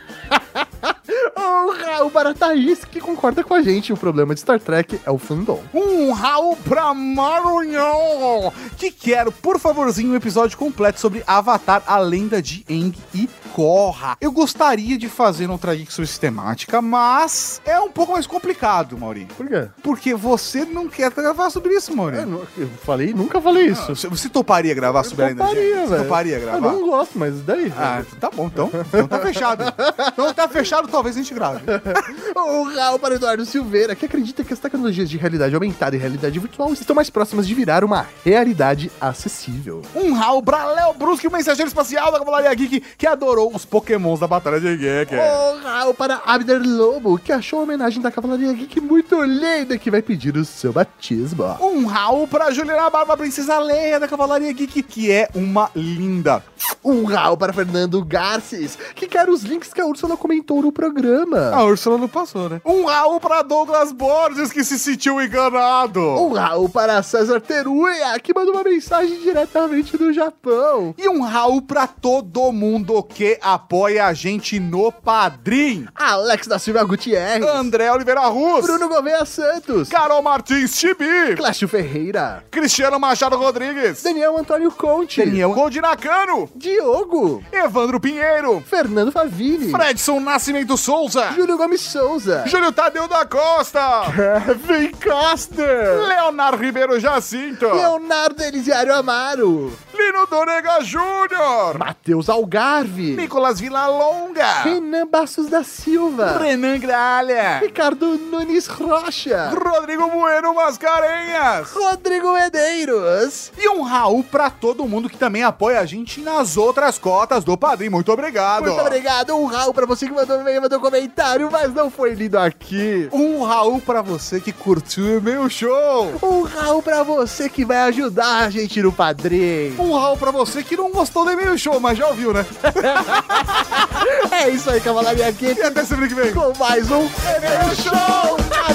Um Raul para Thaís, que concorda com a gente. O problema de Star Trek é o fandom. Um Raul pra Marunhão, que quero, por favorzinho, um episódio completo sobre Avatar, a lenda de Aang e Korra. Eu gostaria de fazer um Trageek sobre sistemática, mas é um pouco mais complicado, Mauri. Por quê? Porque você não quer gravar sobre isso, Mauri. Nunca falei isso. Você toparia gravar sobre a lenda de Aang? Você toparia gravar? Eu não gosto, mas daí? Ah, tá bom, então tá fechado. Então tá fechado, talvez a gente grave. Um Raul para Eduardo Silveira, que acredita que as tecnologias de realidade aumentada e realidade virtual estão mais próximas de virar uma realidade acessível. Um Raul para Léo Brusque, o mensageiro espacial da Cavalaria Geek, que adorou os pokémons da Batalha de Geek. Um Raul para Abner Lobo, que achou a homenagem da Cavalaria Geek muito linda, que vai pedir o seu batismo. Um Raul para Juliana Barba, Princesa Leia da Cavalaria Geek, que é uma linda. Um Raul para Fernando Garces, que quer os links que a Úrsula comentou no programa. A Úrsula não passou, né? Um Raul para Douglas Borges, que se sentiu enganado. Um Raul para César Teruya, que mandou uma mensagem diretamente do Japão. E um Raul para todo mundo que apoia a gente no Padrim. Alex da Silva Gutierrez, André Oliveira Rus, Bruno Gouveia Santos, Carol Martins Chibi, Cláudio Ferreira, Cristiano Machado Rodrigues, Daniel Antônio Conte, Daniel Conde Nakano, Diogo, Evandro Pinheiro, Fernando Favini, Fredson Nascimento Souza, Júlio Gomes Souza, Júlio Tadeu da Costa, Kevin Coster, Leonardo Ribeiro Jacinto, Leonardo Elisiário Amaro, Lino Donega Júnior, Matheus Algarve, Nicolas Villalonga, Renan Bastos da Silva, Renan Gralha, Ricardo Nunes Rocha, Rodrigo Bueno Mascarenhas, Rodrigo Medeiros. E um Raul pra todo mundo que também apoia a gente nas outras cotas do Padrim. Muito obrigado. Muito obrigado. Um Raul pra você que mandou e-mail, mandou comentário, mas não foi lido aqui. Um Raul pra você que curtiu o meu show. Um Raul pra você que vai ajudar a gente no Padrim. Um Raul pra você que não gostou do e-mail show, mas já ouviu, né? É isso aí, Cavalaria Geek. E até semana que vem com mais um e-mail show.